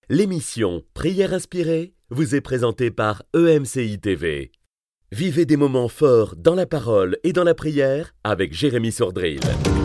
L'émission Prière inspirée vous est présentée par EMCI TV. Vivez des moments forts dans la parole et dans la prière avec Jérémy Sordrill.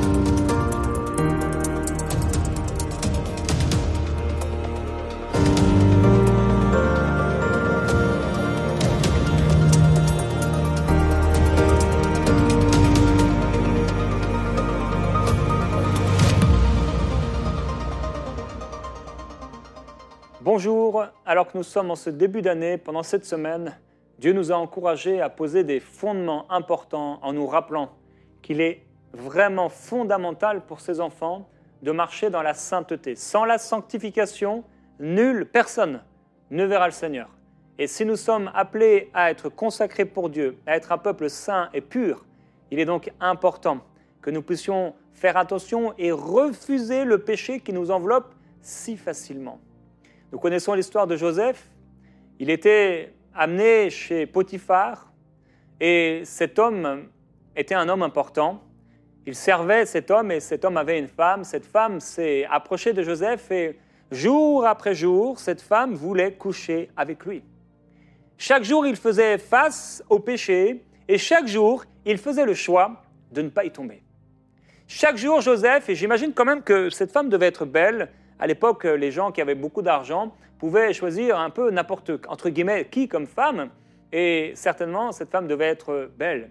Bonjour, alors que nous sommes en ce début d'année, pendant cette semaine, Dieu nous a encouragés à poser des fondements importants en nous rappelant qu'il est vraiment fondamental pour ses enfants de marcher dans la sainteté. Sans la sanctification, personne ne verra le Seigneur. Et si nous sommes appelés à être consacrés pour Dieu, à être un peuple saint et pur, il est donc important que nous puissions faire attention et refuser le péché qui nous enveloppe si facilement. Nous connaissons l'histoire de Joseph. Il était amené chez Potiphar et cet homme était un homme important. Il servait cet homme et cet homme avait une femme. Cette femme s'est approchée de Joseph et jour après jour, cette femme voulait coucher avec lui. Chaque jour, il faisait face au péché et chaque jour, il faisait le choix de ne pas y tomber. Chaque jour, Joseph, et j'imagine quand même que cette femme devait être belle. À l'époque, les gens qui avaient beaucoup d'argent pouvaient choisir un peu n'importe, entre guillemets, qui comme femme, et certainement, cette femme devait être belle.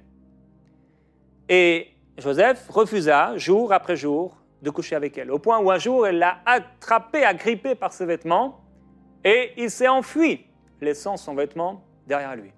Et Joseph refusa, jour après jour, de coucher avec elle, au point où un jour, elle l'a attrapé, agrippé par ses vêtements, et il s'est enfui, laissant son vêtement derrière lui.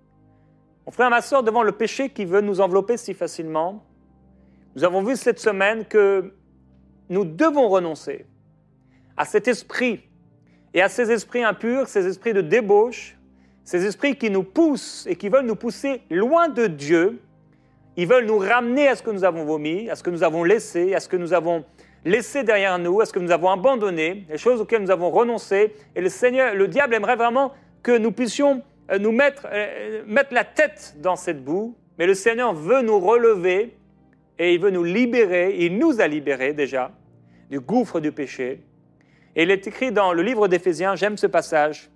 Mon frère, ma sœur, devant le péché qui veut nous envelopper si facilement, nous avons vu cette semaine que nous devons renoncer à cet esprit et à ces esprits impurs, ces esprits de débauche, ces esprits qui nous poussent et qui veulent nous pousser loin de Dieu. Ils veulent nous ramener à ce que nous avons vomi, à ce que nous avons laissé, à ce que nous avons laissé derrière nous, à ce que nous avons abandonné, les choses auxquelles nous avons renoncé. Et le diable aimerait vraiment que nous puissions nous mettre la tête dans cette boue, mais le Seigneur veut nous relever et il veut nous libérer, il nous a libérés déjà du gouffre du péché. Et il est écrit dans le livre d'Éphésiens, j'aime ce passage.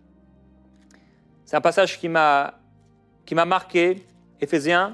C'est un passage qui m'a marqué. Éphésiens,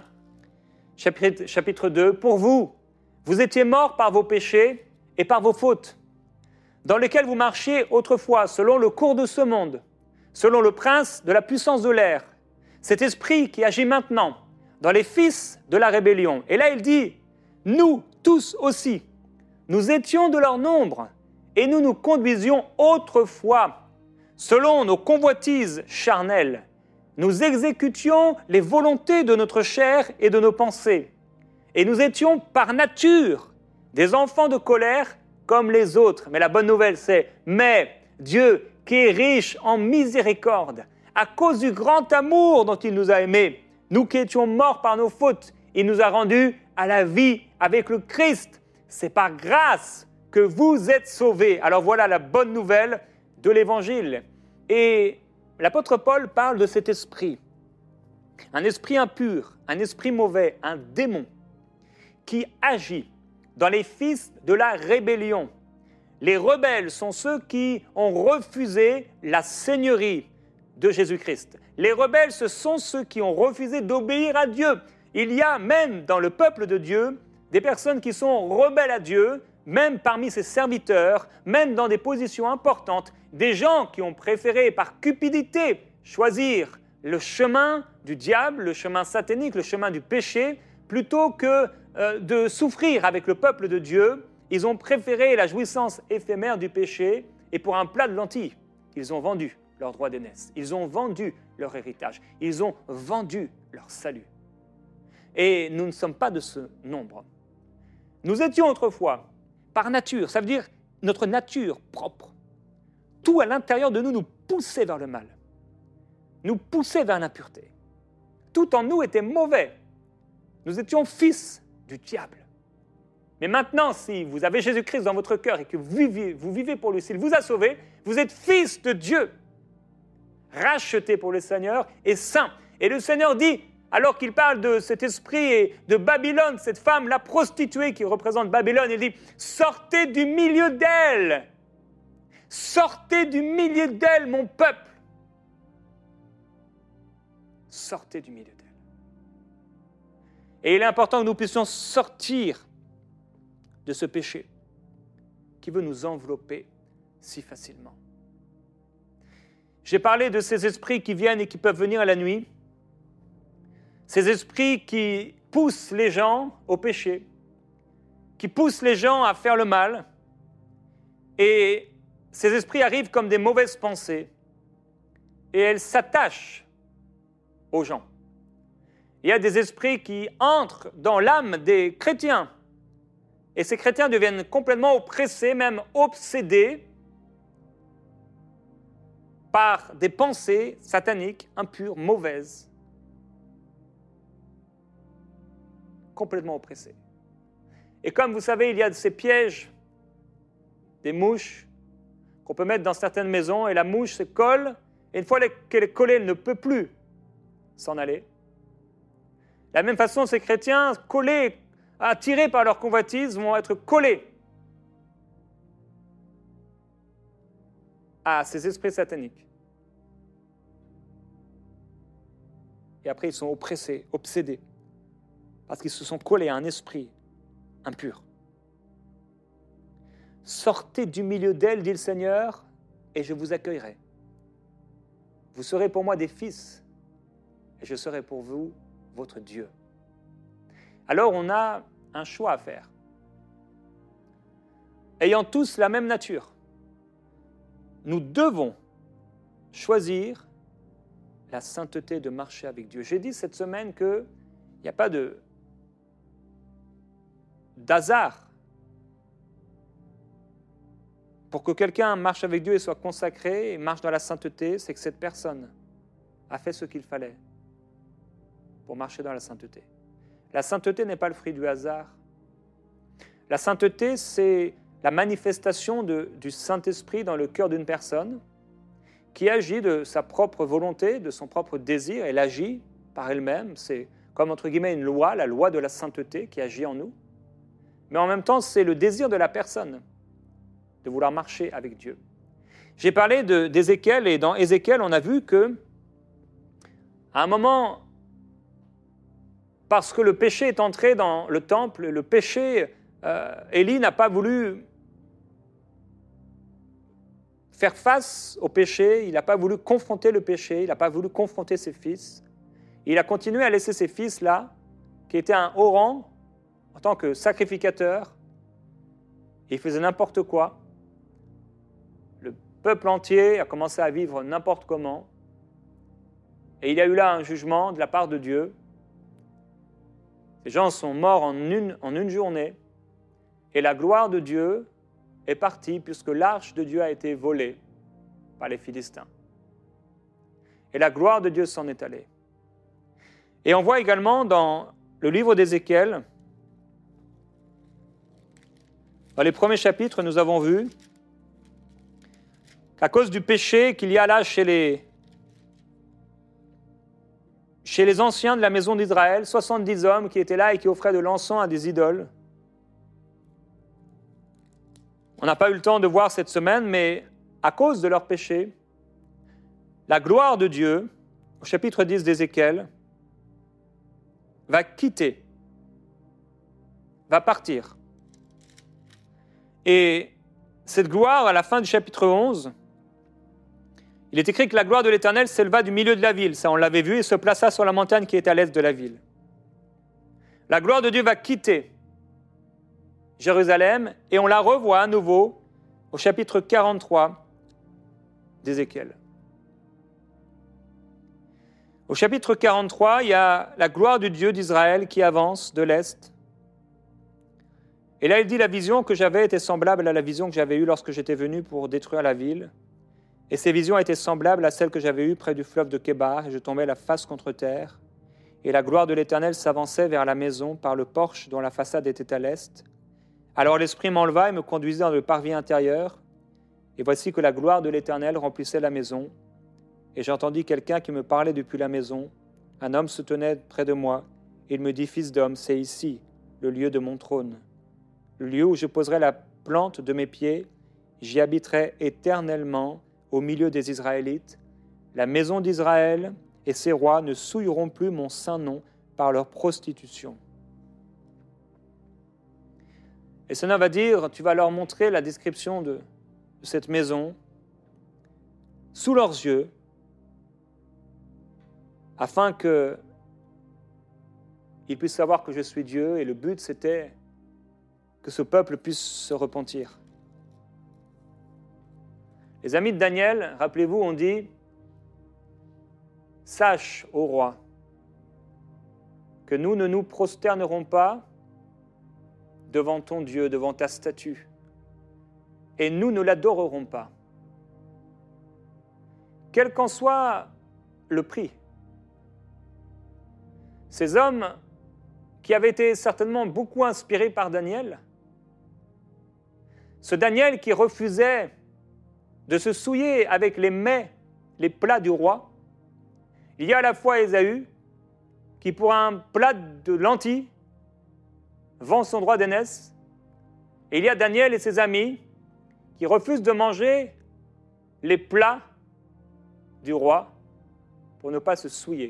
chapitre 2. Pour vous, vous étiez morts par vos péchés et par vos fautes, dans lesquels vous marchiez autrefois, selon le cours de ce monde, selon le prince de la puissance de l'air, cet esprit qui agit maintenant dans les fils de la rébellion. Et là, il dit, nous tous aussi, nous étions de leur nombre, et nous nous conduisions autrefois, selon nos convoitises charnelles. Nous exécutions les volontés de notre chair et de nos pensées. Et nous étions par nature des enfants de colère comme les autres. Mais la bonne nouvelle, c'est « Mais Dieu, qui est riche en miséricorde, à cause du grand amour dont il nous a aimés, nous qui étions morts par nos fautes, il nous a rendus à la vie avec le Christ. C'est par grâce que vous êtes sauvés. » Alors voilà la bonne nouvelle de l'Évangile. Et l'apôtre Paul parle de cet esprit, un esprit impur, un esprit mauvais, un démon qui agit dans les fils de la rébellion. Les rebelles sont ceux qui ont refusé la seigneurie de Jésus-Christ. Les rebelles, ce sont ceux qui ont refusé d'obéir à Dieu. Il y a même dans le peuple de Dieu des personnes qui sont rebelles à Dieu, même parmi ses serviteurs, même dans des positions importantes, des gens qui ont préféré par cupidité choisir le chemin du diable, le chemin satanique, le chemin du péché, plutôt que de souffrir avec le peuple de Dieu. Ils ont préféré la jouissance éphémère du péché et pour un plat de lentilles, ils ont vendu leur droit d'aînesse, ils ont vendu leur héritage, ils ont vendu leur salut. Et nous ne sommes pas de ce nombre. Nous étions autrefois, par nature, ça veut dire notre nature propre. Tout à l'intérieur de nous nous poussait vers le mal, nous poussait vers l'impureté. Tout en nous était mauvais. Nous étions fils du diable. Mais maintenant, si vous avez Jésus-Christ dans votre cœur et que vous vivez pour lui, s'il vous a sauvé, vous êtes fils de Dieu, racheté pour le Seigneur et saint. Et le Seigneur dit, alors qu'il parle de cet esprit et de Babylone, cette femme, la prostituée qui représente Babylone, il dit « Sortez du milieu d'elle ! Sortez du milieu d'elle, mon peuple. Sortez du milieu d'elle. Et il est important que nous puissions sortir de ce péché qui veut nous envelopper si facilement. J'ai parlé de ces esprits qui viennent et qui peuvent venir à la nuit, ces esprits qui poussent les gens au péché, qui poussent les gens à faire le mal, et ces esprits arrivent comme des mauvaises pensées, et elles s'attachent aux gens. Il y a des esprits qui entrent dans l'âme des chrétiens, et ces chrétiens deviennent complètement oppressés, même obsédés, par des pensées sataniques, impures, mauvaises, complètement oppressés. Et comme vous savez, il y a ces pièges, des mouches, qu'on peut mettre dans certaines maisons, et la mouche se colle, et une fois qu'elle est collée, elle ne peut plus s'en aller. De la même façon, ces chrétiens, collés, attirés par leur convoitise, vont être collés à ces esprits sataniques. Et après, ils sont oppressés, obsédés, parce qu'ils se sont collés à un esprit impur. Sortez du milieu d'elle, dit le Seigneur, et je vous accueillerai. Vous serez pour moi des fils, et je serai pour vous votre Dieu. Alors on a un choix à faire. Ayant tous la même nature, nous devons choisir la sainteté de marcher avec Dieu. J'ai dit cette semaine qu'il n'y a pas d'hasard pour que quelqu'un marche avec Dieu et soit consacré et marche dans la sainteté, c'est que cette personne a fait ce qu'il fallait pour marcher dans la sainteté. La sainteté n'est pas le fruit du hasard. La sainteté, c'est la manifestation du Saint-Esprit dans le cœur d'une personne qui agit de sa propre volonté, de son propre désir. Elle agit par elle-même. C'est comme, entre guillemets, une loi, la loi de la sainteté qui agit en nous. Mais en même temps, c'est le désir de la personne de vouloir marcher avec Dieu. J'ai parlé d'Ézéchiel, et dans Ézéchiel, on a vu que, à un moment, parce que le péché est entré dans le temple, le péché, Élie n'a pas voulu faire face au péché, il n'a pas voulu confronter le péché, il n'a pas voulu confronter ses fils. Il a continué à laisser ses fils là, qui étaient à un haut rang, en tant que sacrificateurs. Il faisait n'importe quoi. Le peuple entier a commencé à vivre n'importe comment. Et il y a eu là un jugement de la part de Dieu. Ces gens sont morts en une journée. Et la gloire de Dieu est partie puisque l'arche de Dieu a été volée par les Philistins. Et la gloire de Dieu s'en est allée. Et on voit également dans le livre d'Ézéchiel, dans les premiers chapitres, nous avons vu qu'à cause du péché qu'il y a là chez les anciens de la maison d'Israël, 70 hommes qui étaient là et qui offraient de l'encens à des idoles. On n'a pas eu le temps de voir cette semaine, mais à cause de leur péché, la gloire de Dieu, au chapitre 10 d'Ézéchiel, va quitter, va partir. Et cette gloire, à la fin du chapitre 11, il est écrit que la gloire de l'Éternel s'éleva du milieu de la ville. Ça, on l'avait vu, et se plaça sur la montagne qui est à l'est de la ville. La gloire de Dieu va quitter Jérusalem, et on la revoit à nouveau au chapitre 43 d'Ézéchiel. Au chapitre 43, il y a la gloire du Dieu d'Israël qui avance de l'Est. Et là, il dit, la vision que j'avais était semblable à la vision que j'avais eue lorsque j'étais venu pour détruire la ville. Et ces visions étaient semblables à celles que j'avais eues près du fleuve de Kébar, et je tombais la face contre terre. Et la gloire de l'Éternel s'avançait vers la maison par le porche dont la façade était à l'Est. Alors l'Esprit m'enleva et me conduisit dans le parvis intérieur. Et voici que la gloire de l'Éternel remplissait la maison. Et j'entendis quelqu'un qui me parlait depuis la maison. Un homme se tenait près de moi. Et il me dit, « Fils d'homme, c'est ici, le lieu de mon trône, le lieu où je poserai la plante de mes pieds, j'y habiterai éternellement au milieu des Israélites. La maison d'Israël et ses rois ne souilleront plus mon saint nom par leur prostitution. » Et Seigneur va dire, tu vas leur montrer la description de cette maison sous leurs yeux, afin qu'ils puissent savoir que je suis Dieu, et le but c'était que ce peuple puisse se repentir. Les amis de Daniel, rappelez-vous, ont dit « Sache, ô roi, que nous ne nous prosternerons pas devant ton Dieu, devant ta statue, et nous ne l'adorerons pas. Quel qu'en soit le prix. » Ces hommes qui avaient été certainement beaucoup inspirés par Daniel, ce Daniel qui refusait de se souiller avec les mets, les plats du roi. Il y a à la fois Ésaü qui, pour un plat de lentilles, vend son droit d'aînesse, et il y a Daniel et ses amis qui refusent de manger les plats du roi pour ne pas se souiller.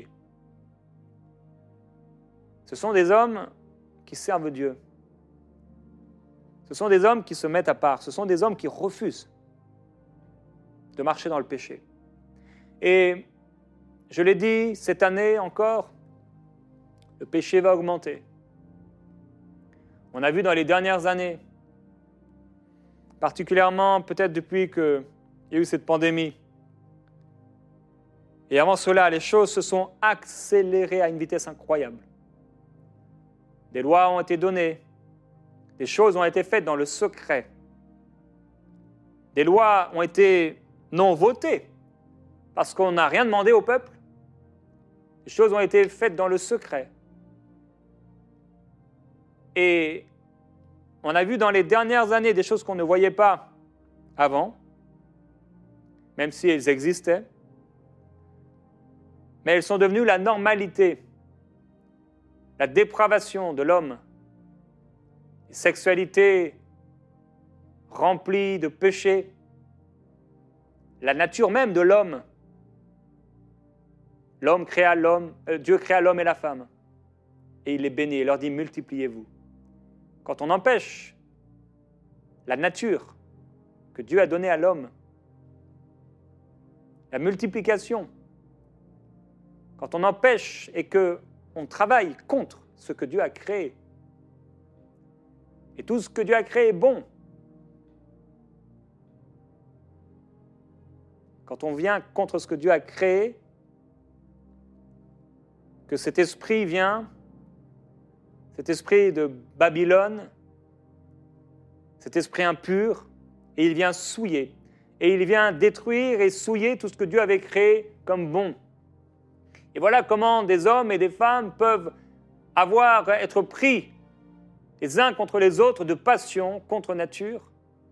Ce sont des hommes qui servent Dieu. Ce sont des hommes qui se mettent à part. Ce sont des hommes qui refusent de marcher dans le péché. Et je l'ai dit, cette année encore, le péché va augmenter. On a vu dans les dernières années, particulièrement peut-être depuis qu'il y a eu cette pandémie, et avant cela, les choses se sont accélérées à une vitesse incroyable. Des lois ont été données, des choses ont été faites dans le secret. Des lois ont été non votées parce qu'on n'a rien demandé au peuple. Des choses ont été faites dans le secret. Et on a vu dans les dernières années des choses qu'on ne voyait pas avant, même si elles existaient, mais elles sont devenues la normalité. La dépravation de l'homme, une sexualité remplie de péchés, la nature même de l'homme. Dieu créa l'homme et la femme, et il les bénit et leur dit multipliez-vous. Quand on empêche la nature que Dieu a donnée à l'homme, la multiplication, quand on empêche et qu'on travaille contre ce que Dieu a créé, et tout ce que Dieu a créé est bon, quand on vient contre ce que Dieu a créé, que cet esprit vient, cet esprit de Babylone, cet esprit impur, et il vient souiller, et il vient détruire et souiller tout ce que Dieu avait créé comme bon. Et voilà comment des hommes et des femmes peuvent être pris les uns contre les autres de passion contre nature.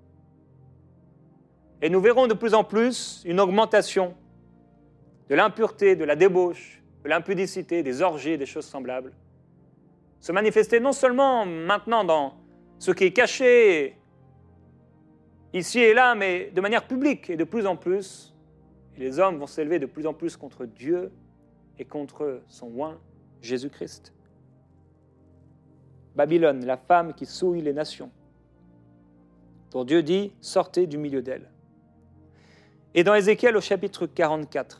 Et nous verrons de plus en plus une augmentation de l'impureté, de la débauche, de l'impudicité, des orgies, des choses semblables, se manifester non seulement maintenant dans ce qui est caché ici et là, mais de manière publique et de plus en plus. Et les hommes vont s'élever de plus en plus contre Dieu et contre son oint, Jésus-Christ. Babylone, la femme qui souille les nations, dont Dieu dit « sortez du milieu d'elle ». Et dans Ézéchiel au chapitre 44,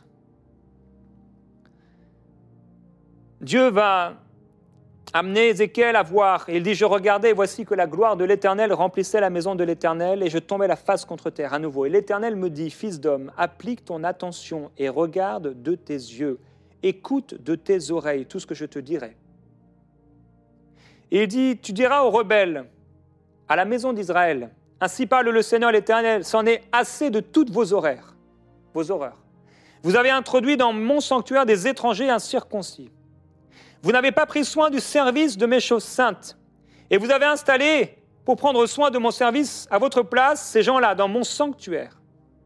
Dieu va amener Ézéchiel à voir, et il dit « Je regardais, et voici que la gloire de l'Éternel remplissait la maison de l'Éternel, et je tombais la face contre terre à nouveau. Et l'Éternel me dit, fils d'homme, applique ton attention et regarde de tes yeux, écoute de tes oreilles tout ce que je te dirai. Et il dit, tu diras aux rebelles, à la maison d'Israël, ainsi parle le Seigneur l'Éternel, c'en est assez de toutes vos horreurs. Vous avez introduit dans mon sanctuaire des étrangers incirconcis. Vous n'avez pas pris soin du service de mes choses saintes. Et vous avez installé, pour prendre soin de mon service, à votre place, ces gens-là, dans mon sanctuaire.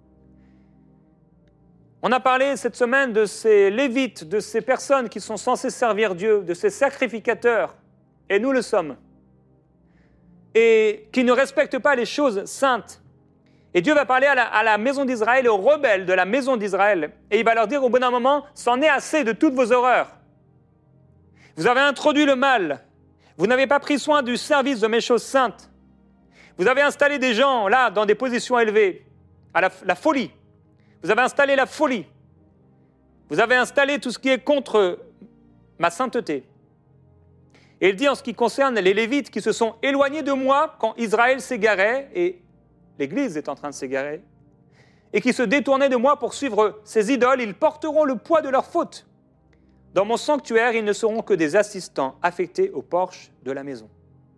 On a parlé cette semaine de ces lévites, de ces personnes qui sont censées servir Dieu, de ces sacrificateurs, et nous le sommes, et qui ne respectent pas les choses saintes. Et Dieu va parler à la maison d'Israël et aux rebelles de la maison d'Israël. Et il va leur dire au bout d'un moment, c'en est assez de toutes vos horreurs. Vous avez introduit le mal. Vous n'avez pas pris soin du service de mes choses saintes. Vous avez installé des gens, là, dans des positions élevées, à la folie. Vous avez installé la folie. Vous avez installé tout ce qui est contre ma sainteté. Et il dit en ce qui concerne les Lévites qui se sont éloignés de moi quand Israël s'égarait, et l'Église est en train de s'égarer, et qui se détournaient de moi pour suivre ces idoles, ils porteront le poids de leurs fautes. Dans mon sanctuaire, ils ne seront que des assistants affectés au porche de la maison.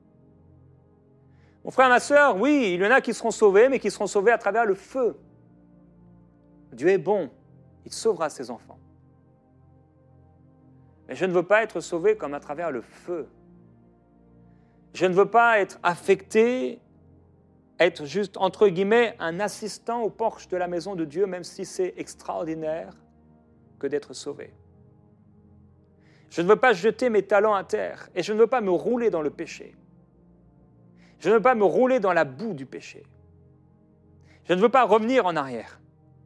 Mon frère, ma sœur, oui, il y en a qui seront sauvés, mais qui seront sauvés à travers le feu. Dieu est bon, il sauvera ses enfants. Mais je ne veux pas être sauvé comme à travers le feu. Je ne veux pas être affecté, être juste, entre guillemets, un assistant au porche de la maison de Dieu, même si c'est extraordinaire que d'être sauvé. Je ne veux pas jeter mes talents à terre et je ne veux pas me rouler dans le péché. Je ne veux pas me rouler dans la boue du péché. Je ne veux pas revenir en arrière.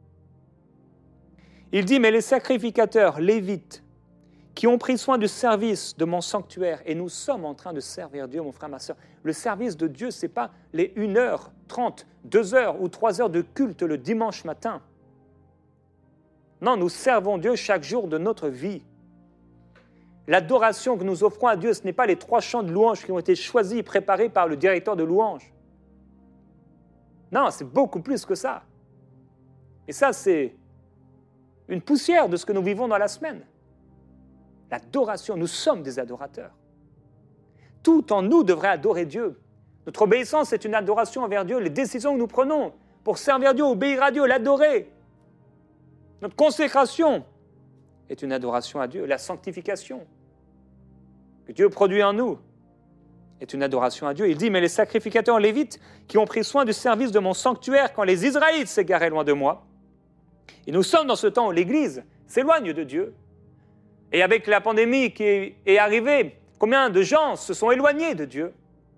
Il dit, mais les sacrificateurs, lévites, qui ont pris soin du service de mon sanctuaire, et nous sommes en train de servir Dieu, mon frère, ma soeur. Le service de Dieu, ce n'est pas les 1h30, 2h ou 3h de culte le dimanche matin. Non, nous servons Dieu chaque jour de notre vie. L'adoration que nous offrons à Dieu, ce n'est pas les 3 chants de louanges qui ont été choisis et préparés par le directeur de louanges. Non, c'est beaucoup plus que ça. Et ça, c'est une poussière de ce que nous vivons dans la semaine. L'adoration, nous sommes des adorateurs. Tout en nous devrait adorer Dieu. Notre obéissance est une adoration envers Dieu. Les décisions que nous prenons pour servir Dieu, obéir à Dieu, l'adorer. Notre consécration est une adoration à Dieu. La sanctification que Dieu produit en nous est une adoration à Dieu. Il dit, mais les sacrificateurs lévites qui ont pris soin du service de mon sanctuaire quand les Israélites s'égaraient loin de moi. Et nous sommes dans ce temps où l'Église s'éloigne de Dieu. Et avec la pandémie qui est arrivée, combien de gens se sont éloignés de Dieu?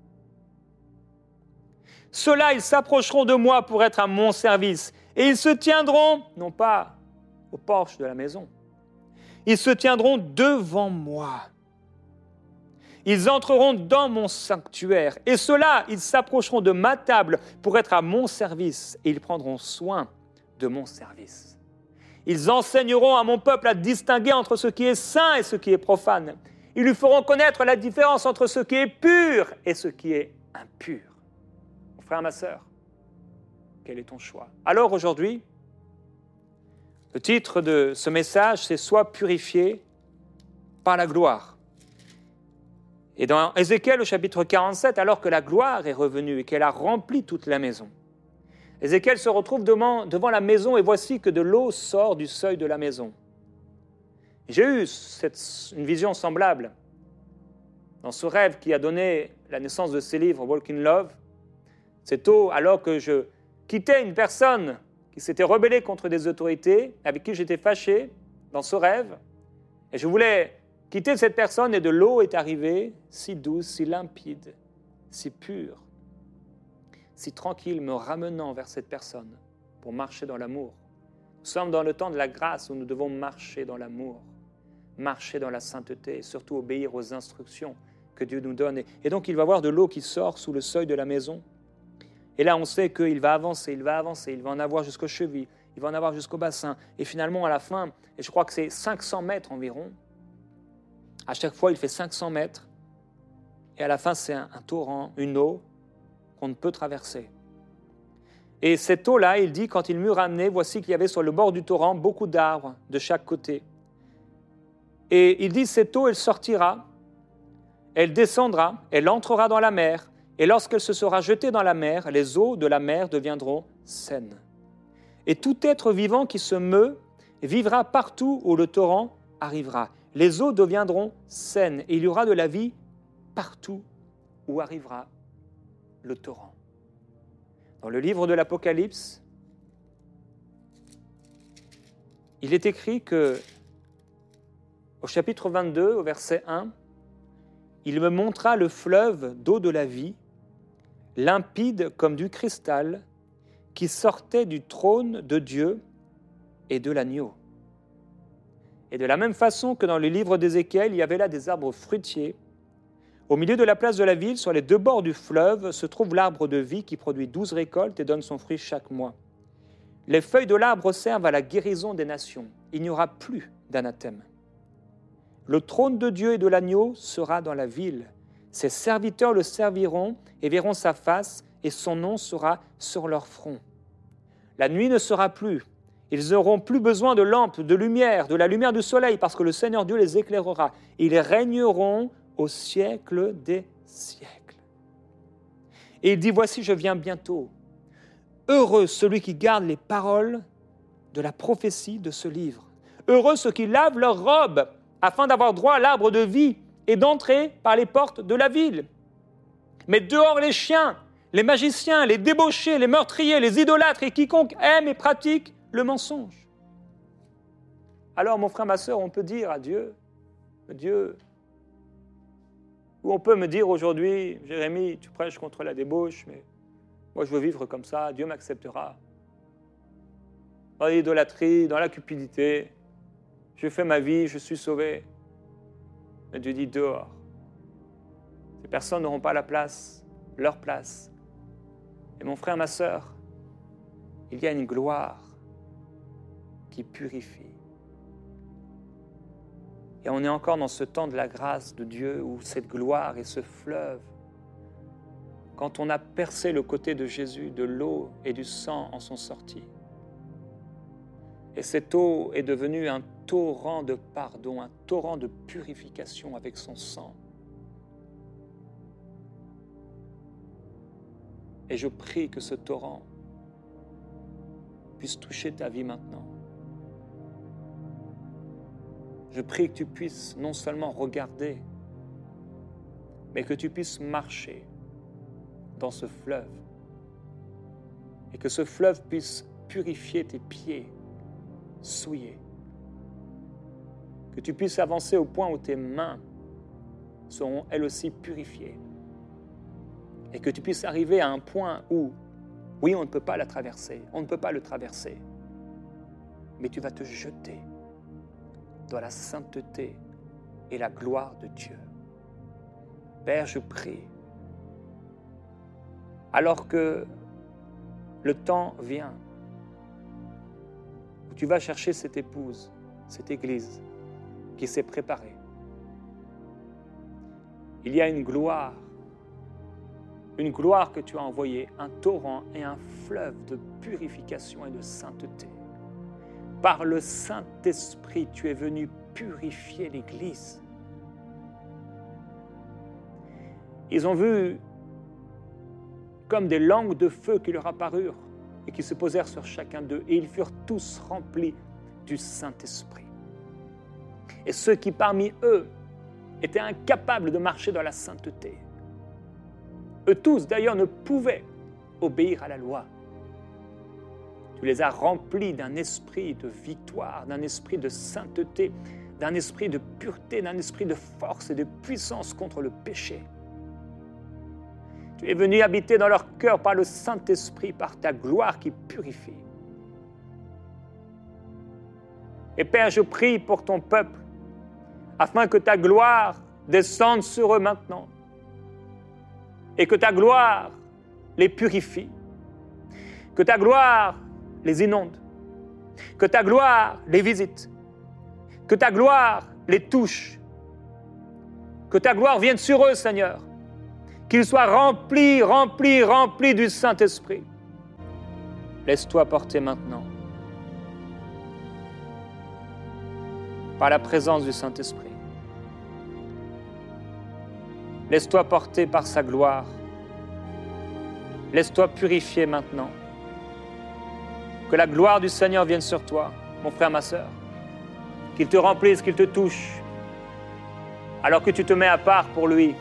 Ceux-là, ils s'approcheront de moi pour être à mon service. Et ils se tiendront, non pas au porche de la maison, ils se tiendront devant moi. Ils entreront dans mon sanctuaire. Et ceux-là, ils s'approcheront de ma table pour être à mon service. Et ils prendront soin de mon service. Ils enseigneront à mon peuple à distinguer entre ce qui est saint et ce qui est profane. Ils lui feront connaître la différence entre ce qui est pur et ce qui est impur. Mon frère, ma sœur, quel est ton choix? Alors aujourd'hui, le titre de ce message, c'est « Sois purifié par la gloire ». Et dans Ézéchiel au chapitre 47, alors que la gloire est revenue et qu'elle a rempli toute la maison, Ézéchiel se retrouve devant la maison et voici que de l'eau sort du seuil de la maison. J'ai eu une vision semblable dans ce rêve qui a donné la naissance de ces livres, Walk in Love. Cette eau, alors que je quittais une personne qui s'était rebellée contre des autorités, avec qui j'étais fâché dans ce rêve, et je voulais quitter cette personne et de l'eau est arrivée, si douce, si limpide, si pure, si tranquille, me ramenant vers cette personne pour marcher dans l'amour. Nous sommes dans le temps de la grâce où nous devons marcher dans l'amour, marcher dans la sainteté et surtout obéir aux instructions que Dieu nous donne. Et donc il va y avoir de l'eau qui sort sous le seuil de la maison. Et là on sait qu'il va avancer, il va en avoir jusqu'aux chevilles, il va en avoir jusqu'au bassin. Et finalement à la fin, et je crois que c'est 500 mètres environ, à chaque fois il fait 500 mètres, et à la fin c'est un torrent, une eau, qu'on ne peut traverser. Et cette eau-là, il dit, quand il m'eut ramené, voici qu'il y avait sur le bord du torrent beaucoup d'arbres de chaque côté. Et il dit, cette eau, elle sortira, elle descendra, elle entrera dans la mer, et lorsqu'elle se sera jetée dans la mer, les eaux de la mer deviendront saines. Et tout être vivant qui se meut vivra partout où le torrent arrivera. Les eaux deviendront saines, et il y aura de la vie partout où arrivera le torrent. Dans le livre de l'Apocalypse, il est écrit que, au chapitre 22, au verset 1, il me montra le fleuve d'eau de la vie, limpide comme du cristal, qui sortaient du trône de Dieu et de l'agneau. Et de la même façon que dans le livre d'Ézéchiel, il y avait là des arbres fruitiers, au milieu de la place de la ville, sur les deux bords du fleuve, se trouve l'arbre de vie qui produit 12 récoltes et donne son fruit chaque mois. Les feuilles de l'arbre servent à la guérison des nations. Il n'y aura plus d'anathème. Le trône de Dieu et de l'agneau sera dans la ville. Ses serviteurs le serviront et verront sa face, et son nom sera sur leur front. La nuit ne sera plus. Ils n'auront plus besoin de lampes, de lumière, de la lumière du soleil, parce que le Seigneur Dieu les éclairera. Ils régneront au siècle des siècles. Et il dit, voici, je viens bientôt. Heureux celui qui garde les paroles de la prophétie de ce livre. Heureux ceux qui lavent leurs robes, afin d'avoir droit à l'arbre de vie et d'entrer par les portes de la ville. Mais dehors les chiens, les magiciens, les débauchés, les meurtriers, les idolâtres et quiconque aime et pratique le mensonge. Alors, mon frère, ma sœur, on peut dire à Dieu, ou on peut me dire aujourd'hui, Jérémie, tu prêches contre la débauche, mais moi je veux vivre comme ça, Dieu m'acceptera. Dans l'idolâtrie, dans la cupidité, je fais ma vie, je suis sauvé. Mais Dieu dit dehors. Ces personnes n'auront pas leur place. Et mon frère, ma sœur, il y a une gloire qui purifie. Et on est encore dans ce temps de la grâce de Dieu où cette gloire et ce fleuve, quand on a percé le côté de Jésus, de l'eau et du sang en sont sortis. Et cette eau est devenue un torrent de pardon, un torrent de purification avec son sang. Et je prie que ce torrent puisse toucher ta vie maintenant. Je prie que tu puisses non seulement regarder, mais que tu puisses marcher dans ce fleuve et que ce fleuve puisse purifier tes pieds souillés. Que tu puisses avancer au point où tes mains seront elles aussi purifiées et que tu puisses arriver à un point où, oui, on ne peut pas la traverser, on ne peut pas le traverser, mais tu vas te jeter dans la sainteté et la gloire de Dieu. Père, je prie, alors que le temps vient où tu vas chercher cette épouse, cette église qui s'est préparée. Il y a une gloire que tu as envoyée, un torrent et un fleuve de purification et de sainteté. Par le Saint-Esprit, tu es venu purifier l'Église. Ils ont vu comme des langues de feu qui leur apparurent et qui se posèrent sur chacun d'eux, et ils furent tous remplis du Saint-Esprit. Et ceux qui parmi eux étaient incapables de marcher dans la sainteté, eux tous d'ailleurs ne pouvaient obéir à la loi. Tu les as remplis d'un esprit de victoire, d'un esprit de sainteté, d'un esprit de pureté, d'un esprit de force et de puissance contre le péché. Tu es venu habiter dans leur cœur par le Saint-Esprit, par ta gloire qui purifie. Et Père, je prie pour ton peuple, afin que ta gloire descende sur eux maintenant, et que ta gloire les purifie, que ta gloire les inonde, que ta gloire les visite, que ta gloire les touche, que ta gloire vienne sur eux, Seigneur, qu'ils soient remplis du Saint-Esprit. Laisse-toi porter maintenant par la présence du Saint-Esprit. Laisse-toi porter par sa gloire. Laisse-toi purifier maintenant. Que la gloire du Seigneur vienne sur toi, mon frère, ma sœur. Qu'il te remplisse, qu'il te touche, alors que tu te mets à part pour lui.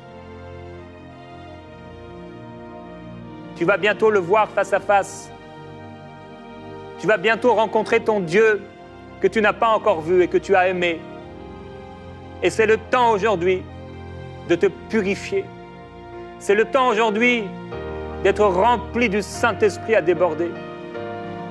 Tu vas bientôt le voir face à face. Tu vas bientôt rencontrer ton Dieu que tu n'as pas encore vu et que tu as aimé. Et c'est le temps aujourd'hui de te purifier. C'est le temps aujourd'hui d'être rempli du Saint-Esprit à déborder.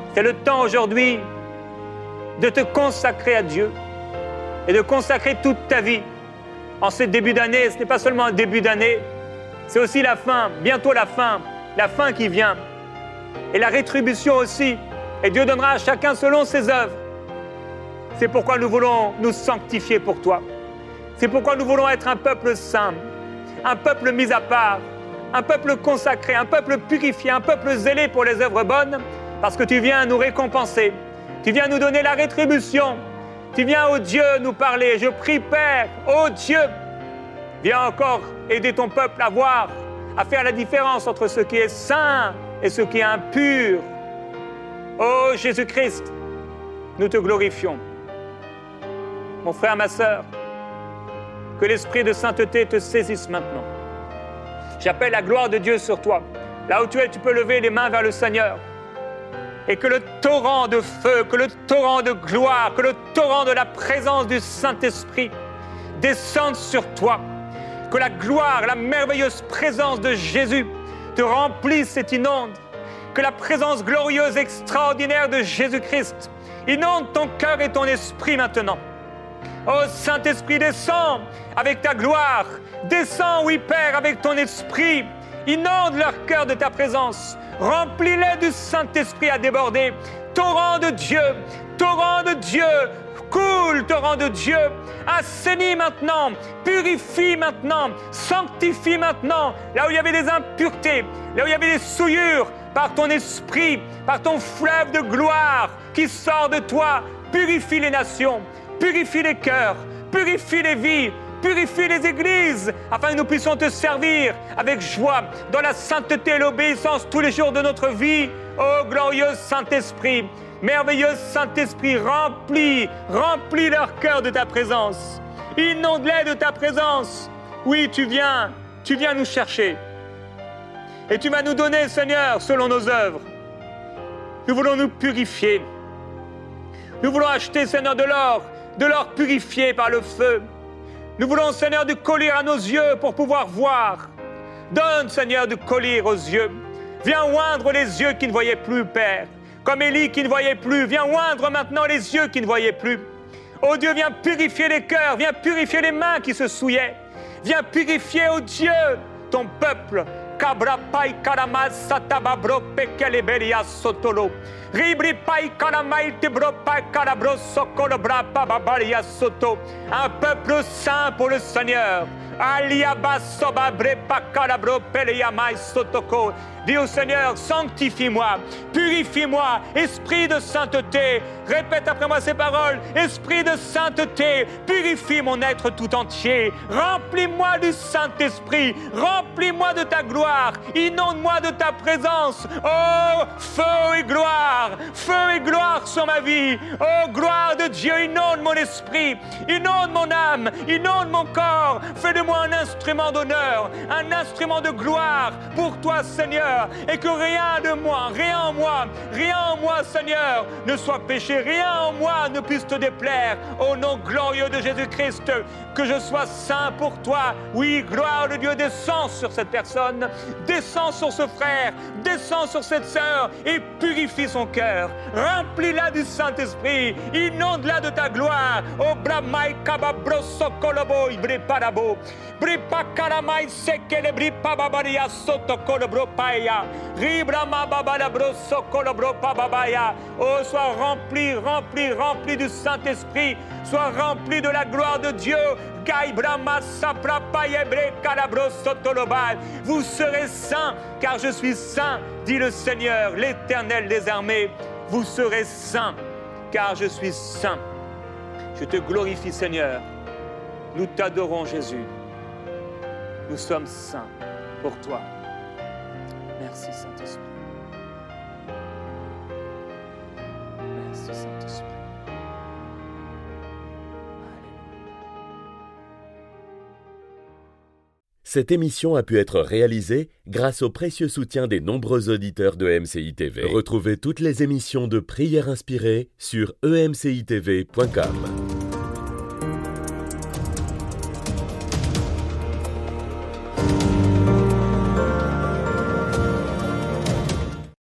C'est le temps aujourd'hui de te consacrer à Dieu et de consacrer toute ta vie. En ce début d'année, ce n'est pas seulement un début d'année, c'est aussi la fin, bientôt la fin qui vient. Et la rétribution aussi. Et Dieu donnera à chacun selon ses œuvres. C'est pourquoi nous voulons nous sanctifier pour toi. C'est pourquoi nous voulons être un peuple saint, un peuple mis à part, un peuple consacré, un peuple purifié, un peuple zélé pour les œuvres bonnes, parce que tu viens nous récompenser, tu viens nous donner la rétribution, tu viens, ô Dieu, nous parler. Je prie, Père, ô Dieu, viens encore aider ton peuple à voir, à faire la différence entre ce qui est saint et ce qui est impur. Ô Jésus-Christ, nous te glorifions. Mon frère, ma sœur, que l'esprit de sainteté te saisisse maintenant. J'appelle la gloire de Dieu sur toi. Là où tu es, tu peux lever les mains vers le Seigneur. Et que le torrent de feu, que le torrent de gloire, que le torrent de la présence du Saint-Esprit descende sur toi. Que la gloire, la merveilleuse présence de Jésus te remplisse et t'inonde. Que la présence glorieuse, extraordinaire de Jésus-Christ inonde ton cœur et ton esprit maintenant. Oh Saint-Esprit, descends avec ta gloire. Descends, oui Père, avec ton esprit. Inonde leur cœur de ta présence. Remplis-les du Saint-Esprit à déborder. Torrent de Dieu, coule, torrent de Dieu. Assainis maintenant, purifie maintenant, sanctifie maintenant. Là où il y avait des impuretés, là où il y avait des souillures, par ton esprit, par ton fleuve de gloire qui sort de toi, purifie les nations, purifie les cœurs, purifie les vies, purifie les églises, afin que nous puissions te servir avec joie, dans la sainteté et l'obéissance tous les jours de notre vie. Ô glorieux Saint-Esprit, merveilleux Saint-Esprit, remplis leur cœur de ta présence. Inonde-les de ta présence. Oui, tu viens nous chercher. Et tu vas nous donner, Seigneur, selon nos œuvres. Nous voulons nous purifier. Nous voulons acheter, Seigneur, de l'or purifié par le feu. Nous voulons, Seigneur, du collier à nos yeux pour pouvoir voir. Donne, Seigneur, du collier aux yeux. Viens oindre les yeux qui ne voyaient plus, Père. Comme Élie qui ne voyait plus. Viens oindre maintenant les yeux qui ne voyaient plus. Oh Dieu, viens purifier les cœurs. Viens purifier les mains qui se souillaient. Viens purifier, oh Dieu, ton peuple. Cabra pai karamas satababro pekeleberia sotolo. Ribri pai karamai tebro pai karabro sokolo bra pababaria soto. Un peuple saint pour le Seigneur. Aliaba sobabre pakarabro peleyamai sotoko. Dis au Seigneur, sanctifie-moi, purifie-moi, esprit de sainteté. Répète après moi ces paroles, esprit de sainteté, purifie mon être tout entier. Remplis-moi du Saint-Esprit, remplis-moi de ta gloire, inonde-moi de ta présence. Oh, feu et gloire sur ma vie. Oh, gloire de Dieu, inonde mon esprit, inonde mon âme, inonde mon corps. Fais de moi un instrument d'honneur, un instrument de gloire pour toi, Seigneur. Et que rien en moi, Seigneur, ne soit péché, rien en moi ne puisse te déplaire. Au nom glorieux de Jésus-Christ, que je sois saint pour toi. Oui, gloire de Dieu, descends sur cette personne, descends sur ce frère, descends sur cette sœur et purifie son cœur. Remplis-la du Saint-Esprit, inonde-la de ta gloire. Oh, bramai kababro sokolobo ibre parabo. Bripa karamai sekele bripa babaria soto kolobro paya. Ribrama babala broso kolobro pababaya. Oh, sois rempli du Saint-Esprit. Sois rempli de la gloire de Dieu. Gaibrama sapra payebre kalabro sotoloba. Vous serez saints, car je suis saint, dit le Seigneur, l'Éternel des armées. Vous serez saints, car je suis saint. Je te glorifie, Seigneur. Nous t'adorons, Jésus. Nous sommes saints pour toi. Merci, Saint-Esprit. Merci, Saint-Esprit. Cette émission a pu être réalisée grâce au précieux soutien des nombreux auditeurs de MCI TV. Retrouvez toutes les émissions de Prières inspirées sur emcitv.com.